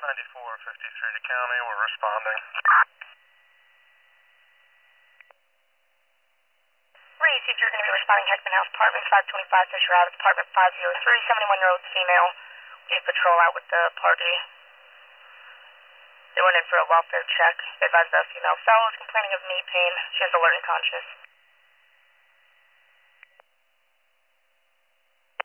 9453 to county, we're responding. Received, you're going to be responding Heckman House, apartment 525 Fisher Ave, apartment 503, 71-year-old female. We need patrol out with the party. They went in for a welfare check. They advised us female fellow is complaining of knee pain. She has alert and conscious.